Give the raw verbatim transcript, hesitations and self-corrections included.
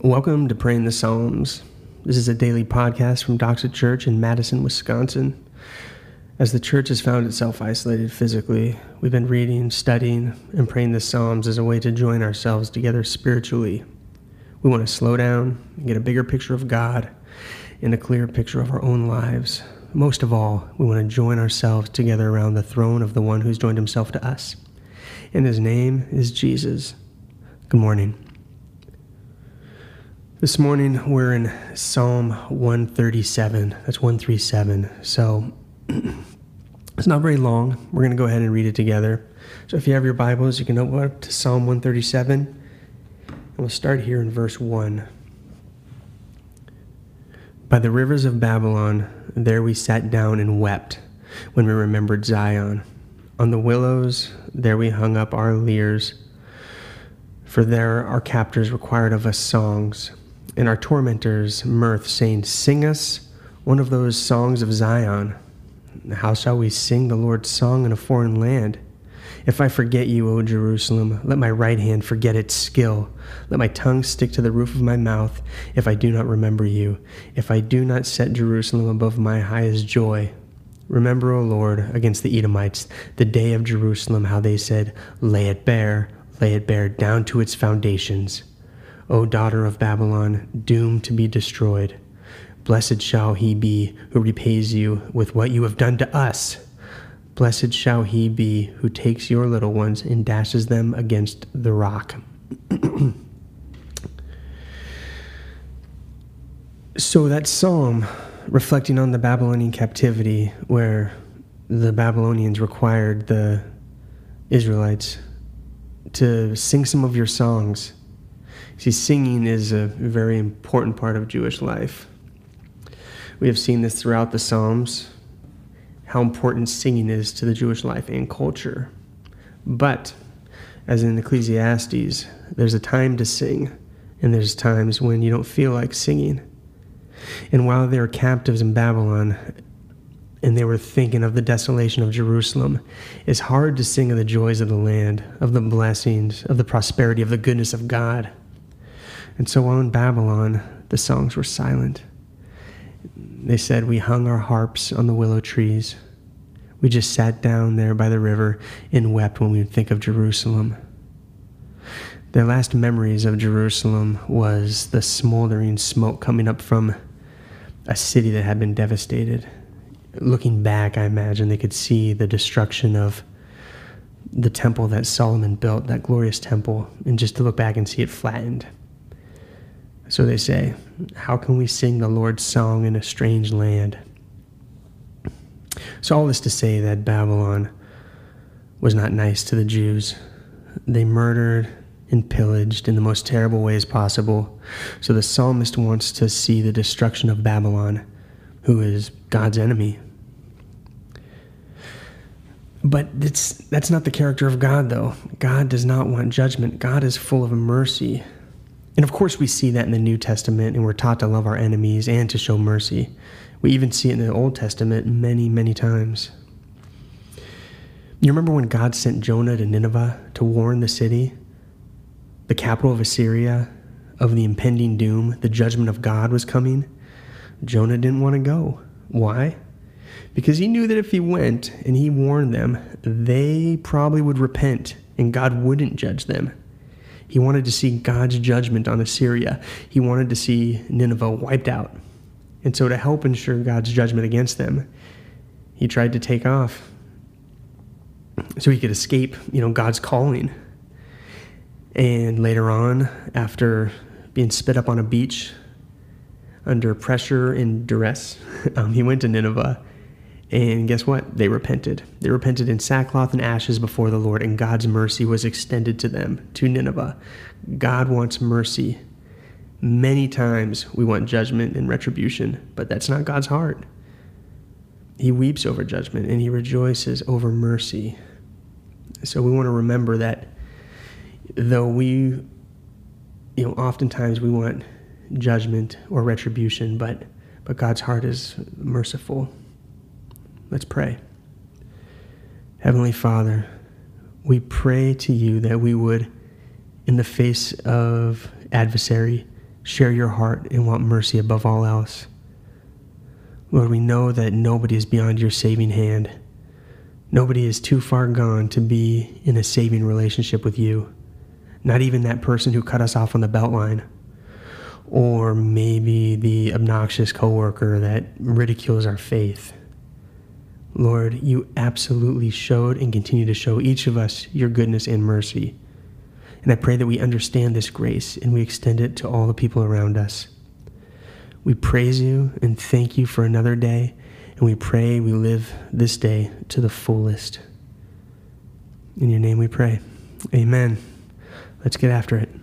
Welcome to Praying the Psalms. This is a daily podcast from Doxa Church in Madison, Wisconsin. As the church has found itself isolated physically, we've been reading, studying, and praying the Psalms as a way to join ourselves together spiritually. We want to slow down and get a bigger picture of God and a clearer picture of our own lives. Most of all, we want to join ourselves together around the throne of the one who's joined himself to us. And his name is Jesus. Good morning. This morning, we're in Psalm one thirty-seven. That's one thirty-seven. So it's not very long. We're going to go ahead and read it together. So if you have your Bibles, you can open up to Psalm one thirty-seven. And we'll start here in verse one. By the rivers of Babylon, there we sat down and wept when we remembered Zion. On the willows, there we hung up our lyres, for there our captors required of us songs, and our tormentors mirth, saying, "Sing us one of those songs of Zion." How shall we sing the Lord's song in a foreign land? If I forget you, O Jerusalem, let my right hand forget its skill. Let my tongue stick to the roof of my mouth, if I do not remember you, if I do not set Jerusalem above my highest joy. Remember, O Lord, against the Edomites, the day of Jerusalem, how they said, "Lay it bare, lay it bare, down to its foundations." O daughter of Babylon, doomed to be destroyed. Blessed shall he be who repays you with what you have done to us. Blessed shall he be who takes your little ones and dashes them against the rock. So that psalm, reflecting on the Babylonian captivity, where the Babylonians required the Israelites to sing some of your songs. See, singing is a very important part of Jewish life. We have seen this throughout the Psalms, how important singing is to the Jewish life and culture. But, as in Ecclesiastes, there's a time to sing, and there's times when you don't feel like singing. And while they were captives in Babylon, and they were thinking of the desolation of Jerusalem, it's hard to sing of the joys of the land, of the blessings, of the prosperity, of the goodness of God. And so while in Babylon, the songs were silent. They said, "We hung our harps on the willow trees. We just sat down there by the river and wept when we would think of Jerusalem." Their last memories of Jerusalem was the smoldering smoke coming up from a city that had been devastated. Looking back, I imagine they could see the destruction of the temple that Solomon built, that glorious temple, and just to look back and see it flattened. So they say, how can we sing the Lord's song in a strange land? So all this to say that Babylon was not nice to the Jews. They murdered and pillaged in the most terrible ways possible. So the psalmist wants to see the destruction of Babylon, who is God's enemy. But it's, that's not the character of God, though. God does not want judgment. God is full of mercy. And of course we see that in the New Testament, and we're taught to love our enemies and to show mercy. We even see it in the Old Testament many, many times. You remember when God sent Jonah to Nineveh to warn the city, the capital of Assyria, of the impending doom, the judgment of God was coming? Jonah didn't want to go. Why? Because he knew that if he went and he warned them, they probably would repent and God wouldn't judge them. He wanted to see God's judgment on Assyria. He wanted to see Nineveh wiped out. And so to help ensure God's judgment against them, he tried to take off so he could escape, you know, God's calling. And later on, after being spit up on a beach under pressure and duress, um, he went to Nineveh. And guess what? They repented. They repented in sackcloth and ashes before the Lord, and God's mercy was extended to them, to Nineveh. God wants mercy. Many times we want judgment and retribution, but that's not God's heart. He weeps over judgment, and he rejoices over mercy. So we want to remember that though we, you know, oftentimes we want judgment or retribution, but, but God's heart is merciful. Let's pray. Heavenly Father, we pray to you that we would, in the face of adversary, share your heart and want mercy above all else. Lord, we know that nobody is beyond your saving hand. Nobody is too far gone to be in a saving relationship with you. Not even that person who cut us off on the Beltline. Or maybe the obnoxious coworker that ridicules our faith. Lord, you absolutely showed and continue to show each of us your goodness and mercy. And I pray that we understand this grace and we extend it to all the people around us. We praise you and thank you for another day, and we pray we live this day to the fullest. In your name we pray. Amen. Let's get after it.